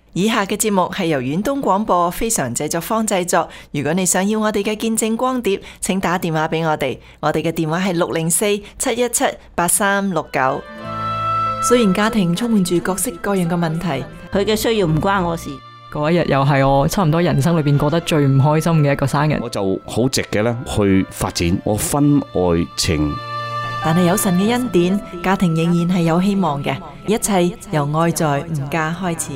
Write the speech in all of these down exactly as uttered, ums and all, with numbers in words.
以下嘅節目係由遠東廣播非常製作坊製作。如果你想要我哋嘅見證光碟，請打電話俾我哋。我哋嘅電話係六零四七一七八三六九。雖然家庭充滿住各式各樣嘅問題， 佢嘅需要唔關我事。 嗰一日又係我差唔多人生裏邊過得最唔開心嘅一個生日。 我就好直嘅咧去發展我婚外情。 但係有神嘅恩典，家庭仍然係有希望嘅。一切由愛在吾家開始。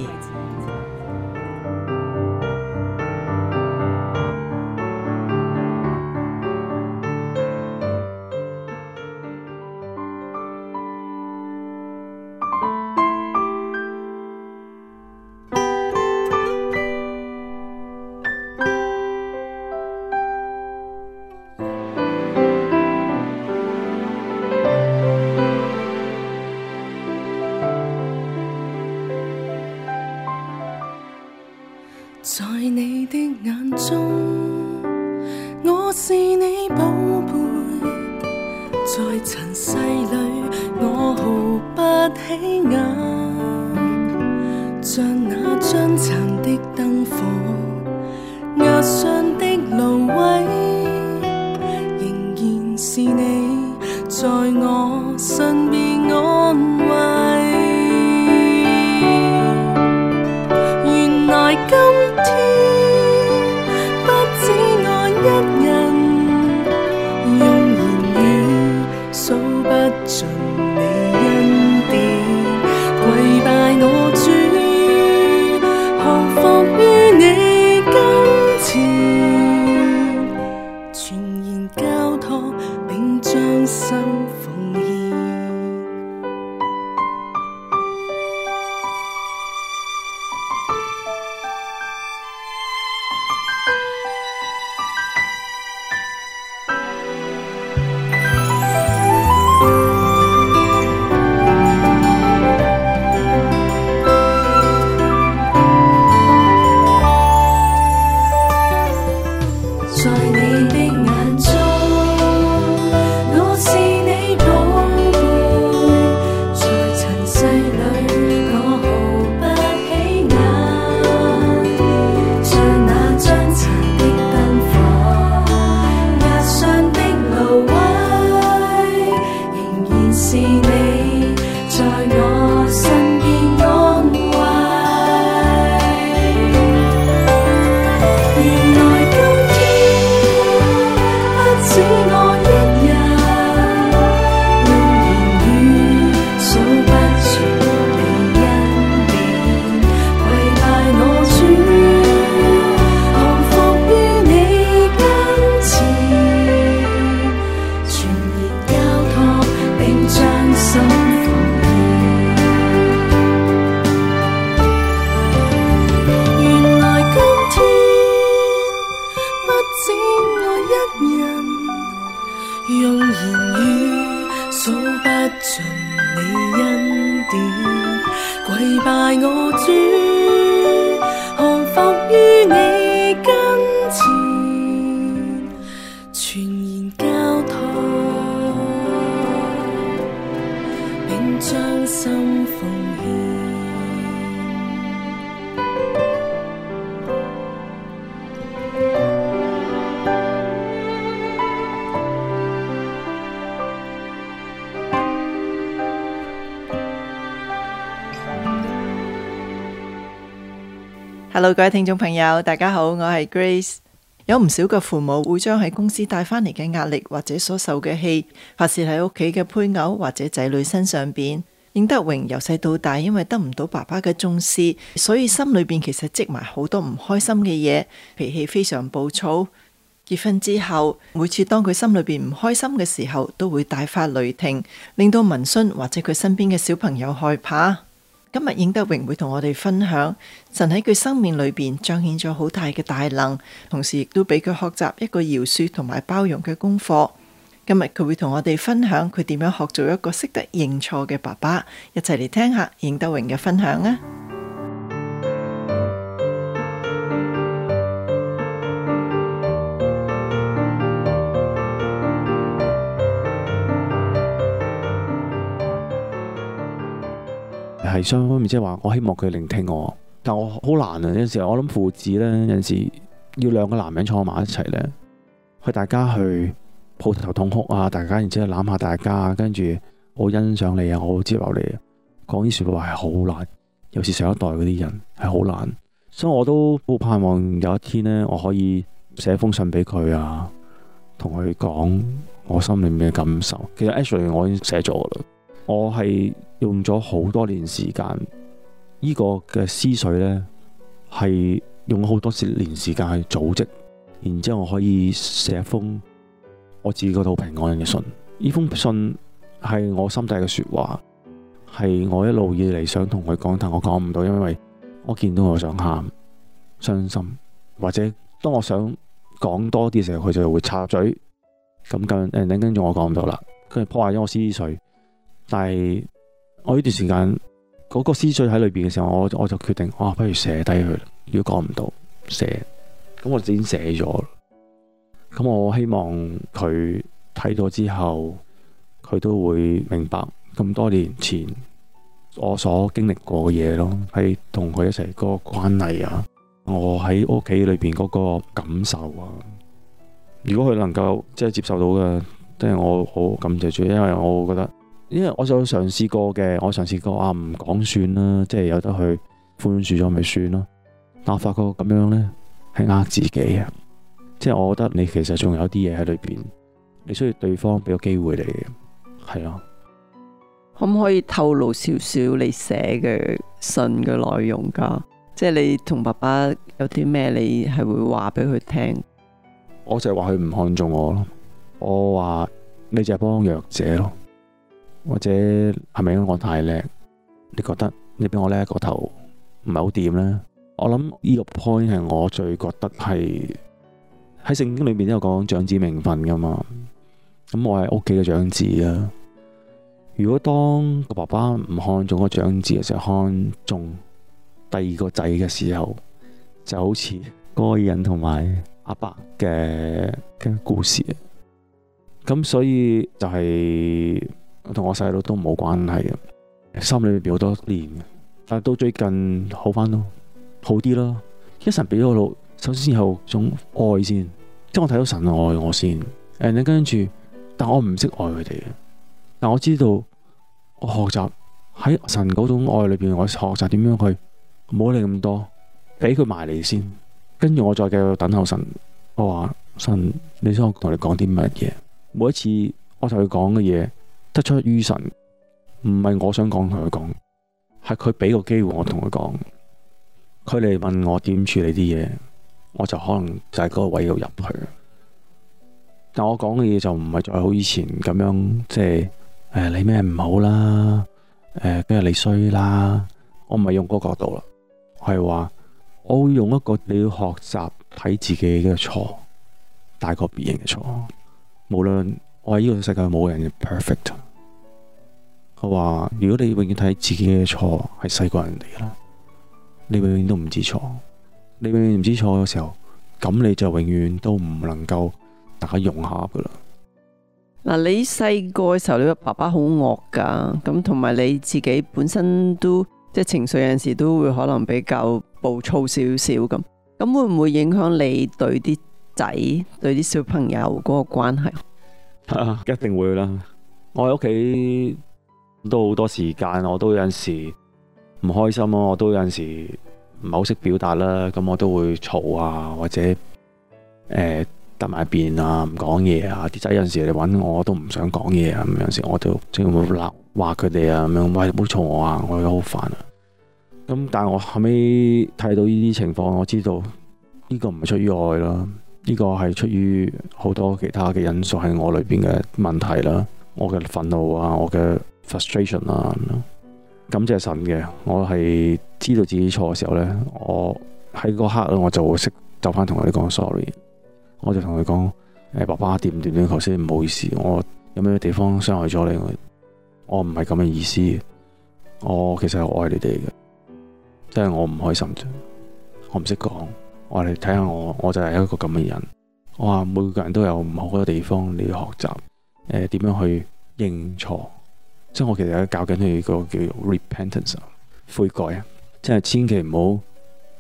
在你的眼中，我是你寶貝，在塵世裏我毫不起眼，像那將殘的燈火，壓上的蘆葦，仍然是你在我身邊安慰。原來今盡你恩典，跪拜我主，降服於你跟前，全然交託並將心奉獻。 Hello， 各位聽眾朋友，大家好，我係 Grace。有唔少嘅父母會將喺公司帶返嚟嘅壓力或者所受嘅氣發洩喺屋企嘅配偶或者仔女身上邊。應德榮由細到大，因為得唔到爸爸嘅重視，所以心裏邊其實積埋好多唔開心嘅嘢，脾氣非常暴躁。結婚之後，每次當佢心裏邊唔開心嘅時候，都會大發雷霆，令到文孫或者佢身邊嘅小朋友害怕。今日應德榮會同我哋分享神喺佢生命裏邊彰顯咗好大嘅大能，同時亦都俾佢學習一個饒恕同埋包容嘅功課。今日佢會同我哋分享佢點樣學做一個識得認錯嘅爸爸，一齊嚟聽下應德榮嘅分享啊！ 係雙方面，即係話我希望佢聆聽我， 但我好難啊！有陣時我諗父子咧，有陣時要兩個男人坐埋一齊咧，去大家去抱頭痛哭啊，大家然之後攬下大家，跟住我欣賞你啊，我接納你啊，講啲説話係好難，尤其是上一代嗰啲人係好難，所以我都好盼望有一天咧，我可以寫封信俾佢啊，同佢講我心裏面嘅感受。其實 actually 我已經寫咗啦，我係用咗好多年時間。呢個嘅思緒呢，係用咗好多年時間去組織，然之後我可以寫一封我自己覺得好平安嘅信。呢封信係我心底嘅説話，係我一路以嚟想同佢講，但我講唔到，因為我見到我想喊、傷心，或者當我想講多啲嘅時候，佢就會插嘴，咁跟誒跟住我講唔到啦，跟住破壞咗我思緒。但係我呢段時間。嗰個思緒喺裏邊嘅時候，我我就決定，哇、啊，不如寫低佢啦。如果講唔到，寫，咁我已經寫咗。咁我希望佢睇到之後，佢都會明白咁多年前我所經歷過嘅嘢咯，係同佢一齊嗰個關係啊，我喺屋企裏邊嗰個感受啊。如果佢能夠即係接受到嘅，即係我好感謝主，因為我覺得。因為我就嘗試過嘅，我嘗試過啊，唔講算啦，即係有得去寬恕咗咪算咯。但我發覺咁樣呢，係呃自己啊，即係我覺得你其實仲有啲嘢喺裏邊，你需要對方俾個機會你，係咯。 可唔可以透露少少你寫嘅信嘅內容㗎？即係你同爸爸有啲咩，你係會話俾佢聽？ 我就係話佢唔看重我咯，我話你就係幫弱者咯。或者係咪因為我太叻？你覺得你比我叻個頭唔係好掂呢？我諗呢個 point 係我最覺得係喺聖經裏面都有講長子名分噶嘛。咁我係屋企嘅長子啊。如果當個爸爸唔看重個長子嘅時候，看重第二個仔嘅時候，就好似嗰個人同埋阿伯嘅嘅故事。咁所以就係、是。同我細佬都冇關係嘅，心裏邊好多年，但係到最近好翻咯，好啲咯。一神俾咗我路，首先有種愛先，即係我睇到神愛我先。誒，跟住，但我唔識愛佢哋嘅，但我知道我學習喺神嗰種愛裏邊，我學習點樣去唔好理咁多，俾佢埋嚟先。跟住我再繼續等候神。我話神，你想我同你講啲乜嘢？每一次我同佢講嘅嘢。得出於神，唔係我想講同佢講，係佢俾個機會我同佢講。佢嚟問我點處理啲嘢，我就可能就喺嗰個位度入去。但我講嘅嘢就唔係再好以前咁樣，即係誒你咩唔好啦，誒跟住你衰啦。我唔係用嗰個角度啦，我係話我會用一個你要學習睇自己嘅錯，大過別人嘅錯。無論我喺呢個世界冇人 perfect。我話如果你永遠睇自己嘅錯係細過人哋啦，你永遠都唔知錯。你永遠唔知錯嘅時候，咁你就永遠都唔能夠大家融合噶啦。 嗱，你細個嘅時候，你個爸爸好惡噶，咁同埋你自己本身都即係情緒有陣時都會可能比較暴躁少少咁，咁會唔會影響你對啲仔對啲小朋友嗰個關係？ 啊，一定會啦！我喺屋企都好多時間，我都有陣時唔開心咯，我都有陣時唔係好識表達啦，咁我都會嘈啊，或者誒得埋邊啊，唔講嘢啊。啲仔有陣時嚟搵我，我都唔想講嘢啊。咁有陣時我都即係會鬧話佢哋啊，咁樣喂，唔好嘈我啊，我覺得好煩啊。咁但係我後尾睇到呢啲情況，我知道呢個唔係出於愛啦。呢個係出於好多其他嘅因素喺我裏邊嘅問題啦，我嘅憤怒啊，我嘅 frustration 啊，感謝神嘅，我係知道自己錯嘅時候呢，我喺嗰刻咧，我就會識走翻同佢哋講 sorry， 我就同佢講誒，爸爸掂唔掂呢？頭先唔好意思，我有咩地方傷害咗你？我唔係咁嘅意思，我其實係愛你哋嘅，即係我唔開心啫，我唔識講。我哋睇下我，我就係一個咁嘅人。我話每個人都有唔好嘅地方，你要學習誒點樣去認錯。即係我其實喺教緊佢個叫做 repentance 悔改啊，即係千祈唔好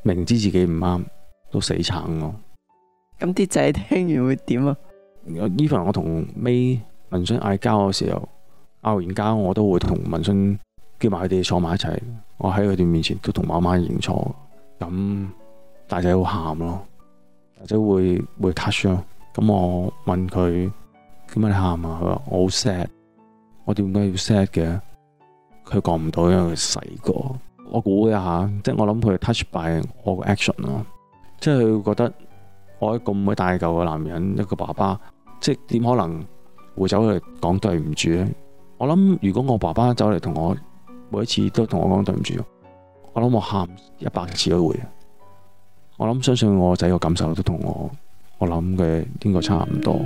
明知自己唔啱都死撐我。 咁啲仔聽完會點啊？ even 我同 May 文信嗌交嘅時候，拗完交我都會同文信叫埋佢哋坐埋一齊。我喺佢哋面前都同媽媽認錯。咁大仔好喊咯，大仔會會 touch 咯。咁我問佢點解你喊啊？佢話我好 sad。我點解要 sad 嘅？佢講唔到，因為佢細個。我估一下，即係我諗佢 touch by 我個 action 咯。即係佢覺得我一個咁鬼大嚿嘅男人，一個爸爸，即係點可能會走嚟講對唔住咧？我諗如果我爸爸走嚟同我每一次都同我講對唔住，我諗我喊一百次都會。我諗相信我仔個感受都同我我諗嘅應該差唔多。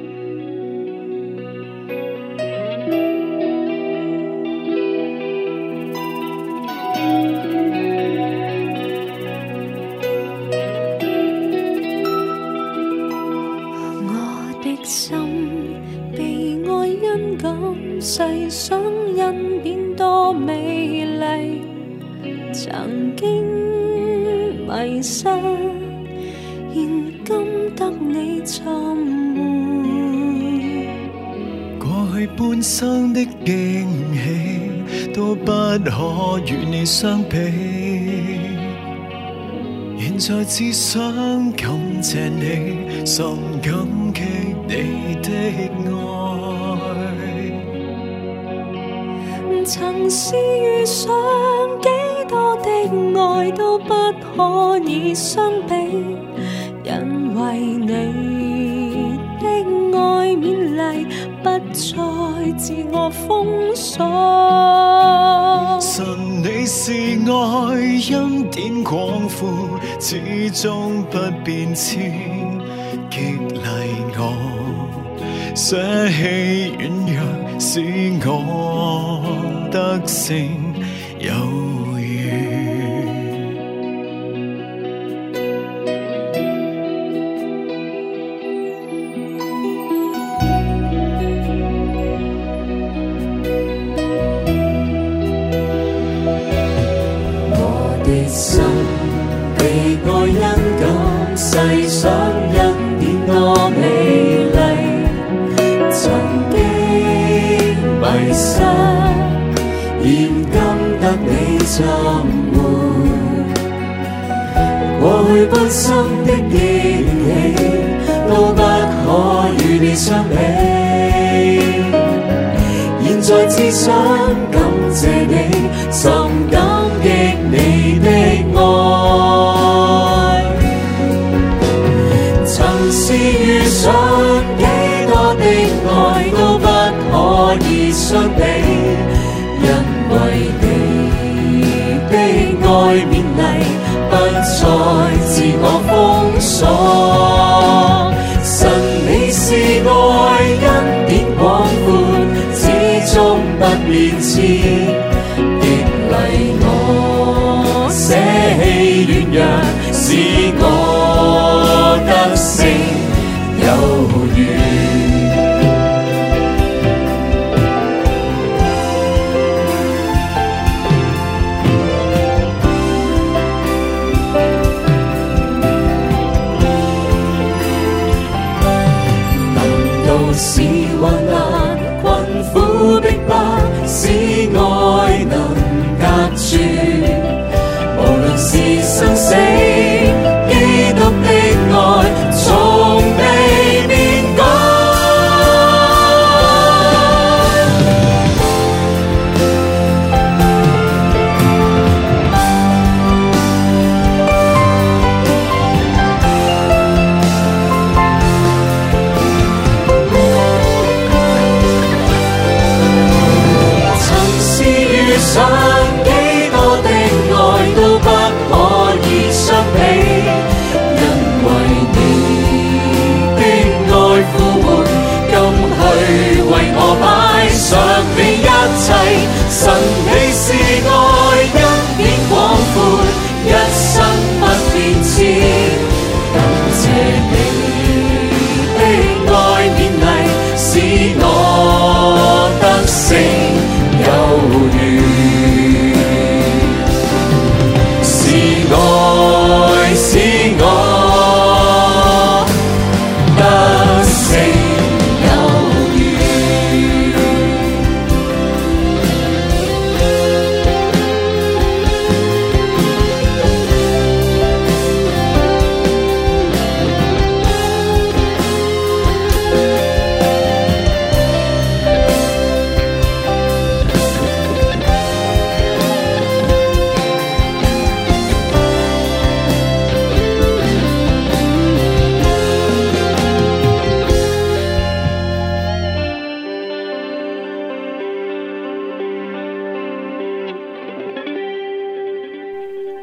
心被愛因感細想，因變多美麗。曾經迷失，現今得你尋回。 過去半生的驚喜，都不可與你相比。現在只想感謝你，甚感激你的愛。 曾試遇上幾多的愛都不可以相比，因為你的愛勉勵，不再自我封鎖。 神你是愛，恩典廣闊，始終不變遷，激勵我捨棄軟弱，使我得勝有餘。 心被愛因感細想，恩典多美麗。曾經迷失，現今得你尋回。過去半生的驚喜，都不可與你相比。現在只想感謝你，甚感激你的愛。曾試遇上幾多的愛都不可以相比，因為你的愛勉勵，不再自我封鎖。神你是愛，恩典廣闊，始終不變遷，激勵我捨棄軟弱，使我得勝有餘。難道是患難困苦逼迫，使愛能隔絕？無論是生死，幾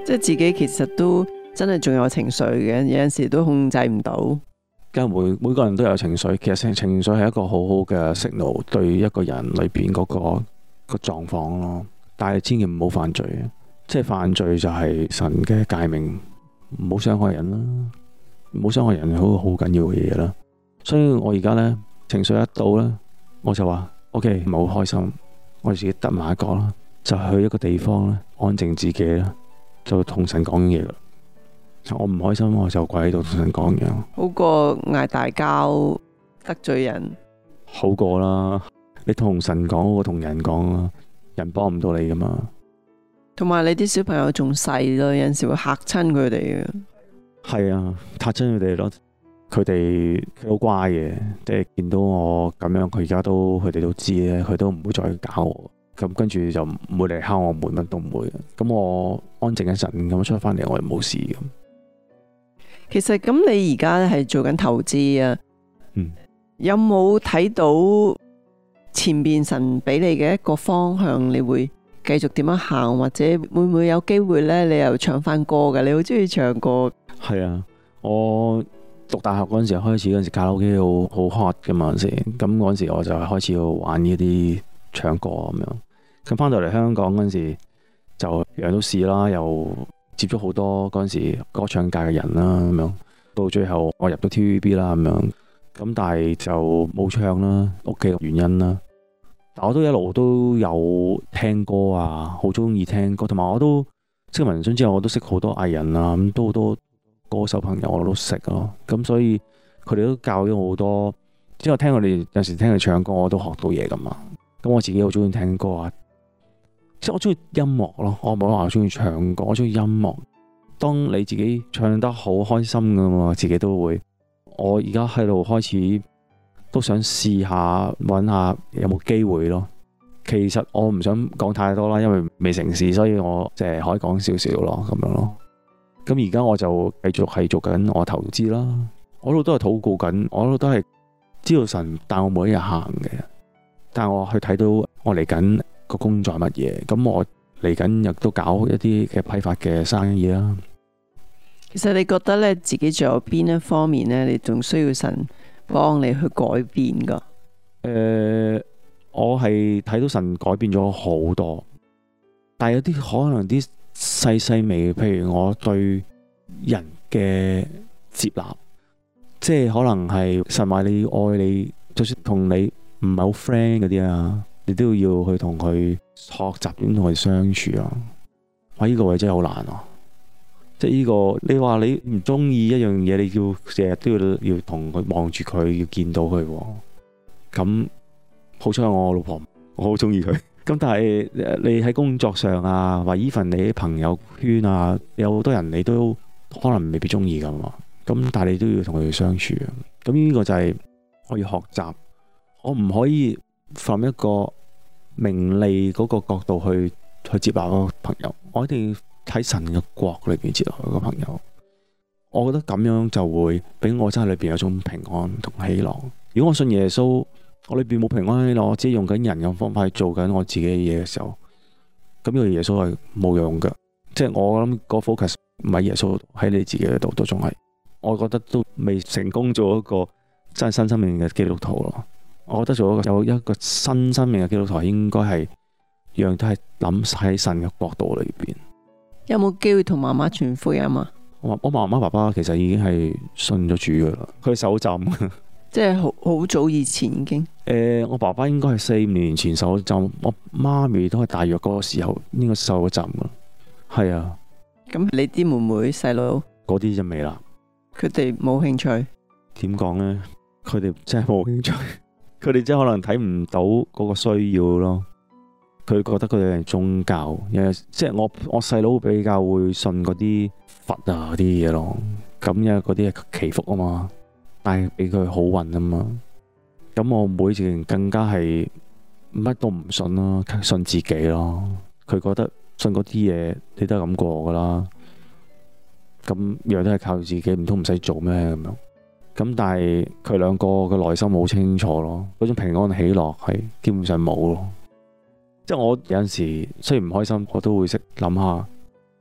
即係自己其實都真係仲有情緒嘅，有陣時都控制唔到。 梗係每每個人都有情緒，其實情情緒係一個好好嘅 signal 對一個人裏邊嗰個個狀況咯。但係千祈唔好犯罪，即係犯罪就係神嘅誡命，唔好傷害人啦，唔好傷害人係好好緊要嘅嘢啦。所以我而家呢，情緒一到呢，我就話 OK， 唔好開心，我自己得埋一個啦，就去一個地方咧，安靜自己啦，就同神講嘢啦。我唔開心，我就跪喺度同神講嘢， 好過嗌大交得罪人， 好過啦。你同神講好過同人講啦，人幫唔到你噶嘛。 同埋你啲小朋友仲細咯，有陣時會嚇親佢哋嘅。 係啊，嚇親佢哋咯。佢哋佢好乖嘅，即係見到我咁樣，佢而家都佢哋都知咧，佢都唔會再搞我。咁跟住就唔會嚟敲我門，乜都唔會。咁我安靜一陣，咁出翻嚟我又冇事咁。 其實咁你而家係做緊投資啊， 嗯， 有冇睇到前邊神俾你嘅一個方向，你會繼續點樣行，或者會唔會有機會呢？你又唱翻歌㗎？你好中意唱歌。 係啊，我讀大學嗰陣時開始嗰陣時卡拉 OK 好好 hot 㗎嘛嗰陣時，咁嗰陣時我就開始要玩呢啲唱歌咁樣。咁翻到嚟香港嗰陣時就樣樣都試啦，又接觸好多嗰陣時歌唱界嘅人啦咁樣，到最後我入到 T V B 啦咁樣，咁但係就冇唱啦，屋企嘅原因啦。但我都一路都有聽歌啊，好中意聽歌，同埋我都識文章之後，我都識好多藝人啊，咁都好多歌手朋友我都識咯。咁所以佢哋都教咗我好多，之後聽佢哋有時聽佢唱歌，我都學到嘢噶嘛。咁我自己好中意聽歌啊。即係我中意音樂咯，我唔好話我中意唱歌，我中意音樂。當你自己唱得好開心噶嘛，自己都會。我而家喺度開始都想試下揾下有冇機會咯。其實我唔想講太多啦，因為未成事，所以我淨係可以講少少咯，咁樣咯。咁而家我就繼續係做緊我投資啦。我一路都係禱告緊，我一路都係知道神帶我每一日行嘅。但係我去睇到我嚟緊個工作係乜嘢，咁我嚟緊亦都搞一啲嘅批發嘅生意啦。 其實你覺得咧，自己仲有邊一方面咧，你仲需要神幫你去改變噶？ 誒、呃，我係睇到神改變咗好多，但係有啲可能啲細細微，譬如我對人嘅接納，即係可能係神話你愛你，就算同你唔係好 friend 嗰啲啊，你都要去同佢學習點同佢相處啊！哇，呢個位真係好難啊！即係呢個，你話你唔中意一樣嘢，你要成日都要要同佢望住佢，要見到佢。咁好彩我老婆，我好中意佢。咁但係你喺工作上啊，或 even 你啲朋友圈啊，有好多人你都可能未必中意噶嘛。咁但係你都要同佢相處。咁呢個就係我要學習。我唔可以從一個名利嗰個角度去去接納個朋友，我一定要喺神嘅國裏邊接納個朋友。我覺得咁樣就會俾我真係裏邊有種平安同喜樂。如果我信耶穌，我裏邊冇平安喜樂，我只係用緊人嘅方法去做緊我自己嘅嘢嘅時候，咁呢個耶穌係冇用嘅。即係我諗個 focus 唔係耶穌喺你自己度，都仲係我覺得都未成功做一個真係新生命嘅基督徒咯。我覺得做一個有一個新生命嘅基督徒，應該係樣都係諗喺神嘅國度裏邊。 有冇機會同媽媽傳福音啊？ 我我媽媽爸爸其實已經係信咗主噶啦，佢受浸， 即係好好早以前已經。 誒、呃，我爸爸應該係四五年前受咗浸，我媽咪都係大約嗰個時候應該受咗浸噶。係啊。 咁你啲妹妹細佬嗰啲就未啦。 佢哋冇興趣。 點講呢？佢哋真係冇興趣。佢哋真係可能睇唔到嗰個需要咯，佢覺得佢哋係宗教，即係我我細佬比較會信嗰啲佛啊嗰啲嘢咯，咁因為嗰啲係祈福啊嘛，但係俾佢好運啊嘛，咁我妹自然更加係乜都唔信咯，信自己咯，佢覺得信嗰啲嘢你都係咁過噶啦，咁樣都係靠自己，唔通唔使做咩咁樣？咁但係佢兩個嘅內心好清楚咯，嗰種平安喜樂係基本上冇咯。即係我有陣時雖然唔開心，我都會識諗下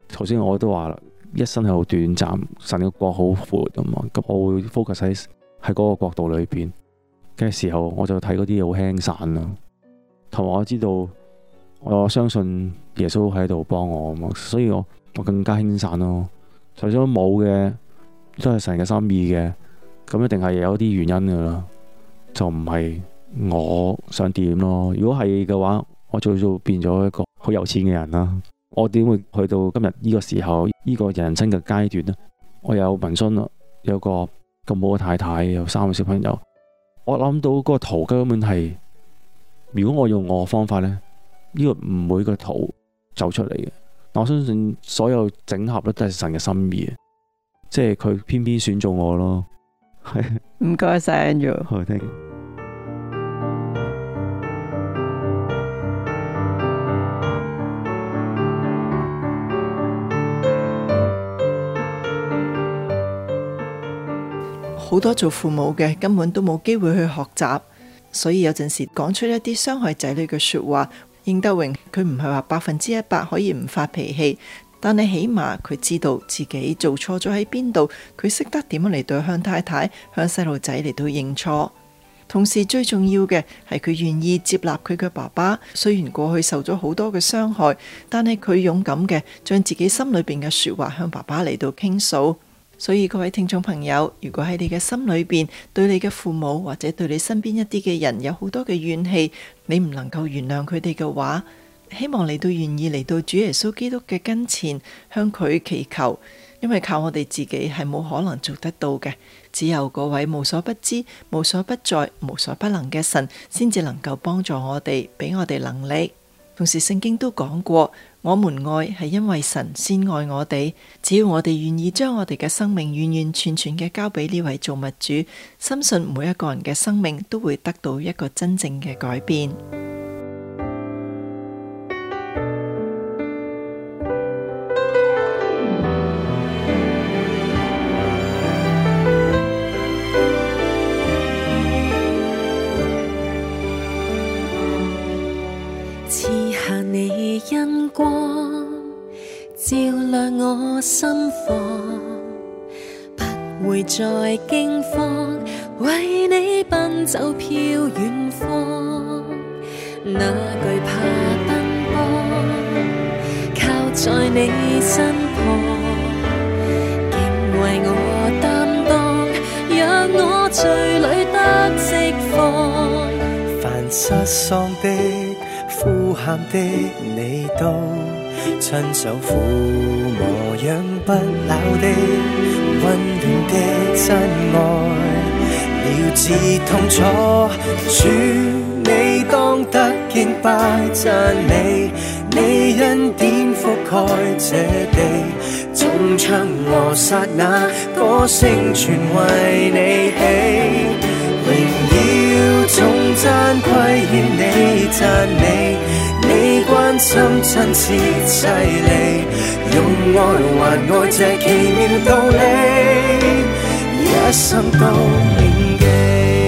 頭先我都話啦，一生係好短暫，神嘅國好闊咁嘛，咁我會 focus 喺喺嗰個角度裏邊嘅時候，我就睇嗰啲嘢好輕散啦。同埋我知道，我相信耶穌喺度幫我啊嘛，所以我我更加輕散咯。就算冇嘅，都係神嘅心意嘅，咁一定係有啲原因噶啦，就唔係我想點咯。如果係嘅話，我早早變咗一個好有錢嘅人啦。我點會去到今日呢個時候，呢個人生嘅階段呢？我有文勳啦，有個咁好嘅太太，有三個小朋友。我諗到嗰個圖根本係，如果我用我嘅方法呢，呢個唔會個圖走出嚟嘅。但我相信所有整合咧都係神嘅心意，即係佢偏偏選中我咯。係唔該晒 Andrew。 好聽。 好多做父母嘅根本都冇機會去學習，所以有陣時講出一啲傷害仔女嘅說話。應德榮佢唔係話百分之一百可以唔發脾氣，但係起碼佢知道自己做錯咗喺邊度，佢識得點樣嚟到向太太、向細路仔嚟到認錯。同時最重要嘅係佢願意接納佢嘅爸爸，雖然過去受咗好多嘅傷害，但係佢勇敢嘅將自己心裏邊嘅說話向爸爸嚟到傾訴。所以各位聽眾朋友，如果喺你嘅心裏邊對你嘅父母或者對你身邊一啲嘅人有好多嘅怨氣，你唔能夠原諒佢哋嘅話，希望你都願意嚟到主耶穌基督嘅跟前，向佢祈求，因為靠我哋自己係冇可能做得到嘅，只有嗰位無所不知、無所不在、無所不能嘅神，先至能夠幫助我哋，俾我哋能力。同時聖經都講過，我們愛係因為神先愛我哋，只要我哋願意將我哋嘅生命完完全全嘅交俾呢位造物主，深信每一個人嘅生命都會得到一個真正嘅改變。 恩光照亮我心房，不會再驚慌，為你奔走飄遠方，哪懼怕奔波，靠在你身旁，竟為我擔當，讓我罪裏得釋放。 凡失喪的呼喊的你都親手撫摸，養不老的溫暖的真愛，了知痛楚。主你當得敬拜讚美，你恩典覆蓋這地，眾唱和剎那歌聲全為你起。榮耀頌讚歸於你，讚美你關心親切犀利，用愛還愛這奇妙道理，一生都銘記。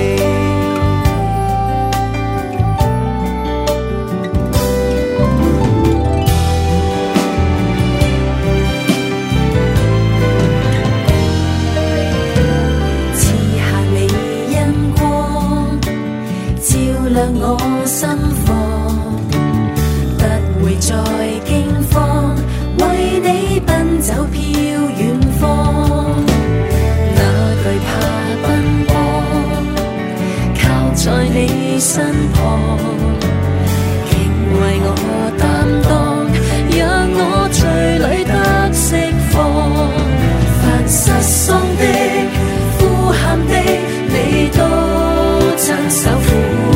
亮我心房，不會再驚慌，為你奔走飄遠方，哪懼怕奔波，靠在你身旁，竟為我擔當，讓我罪裏得釋放。凡失喪的呼喊的，你都親手撫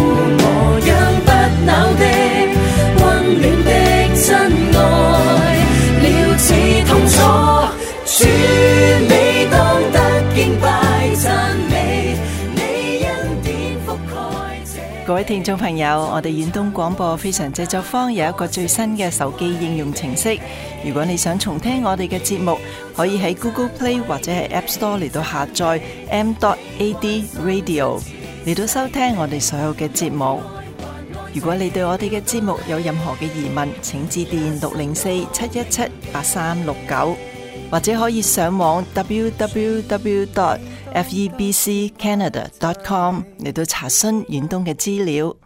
主你當得敬拜讚美，你恩典覆蓋這。 各位聽眾朋友，我哋遠東廣播非常製作坊有一個最新嘅手機應用程式，如果你想重聽我哋嘅節目，可以喺 Google Play 或者係 App Store 嚟到下載 M dot A D Radio 嚟到收聽我哋所有嘅節目。 如果你對我哋嘅節目有任何嘅疑問，請致電六零四七一七八三六九，或者可以上網 w w w dot f e b c canada dot com 嚟到查詢遠東嘅資料。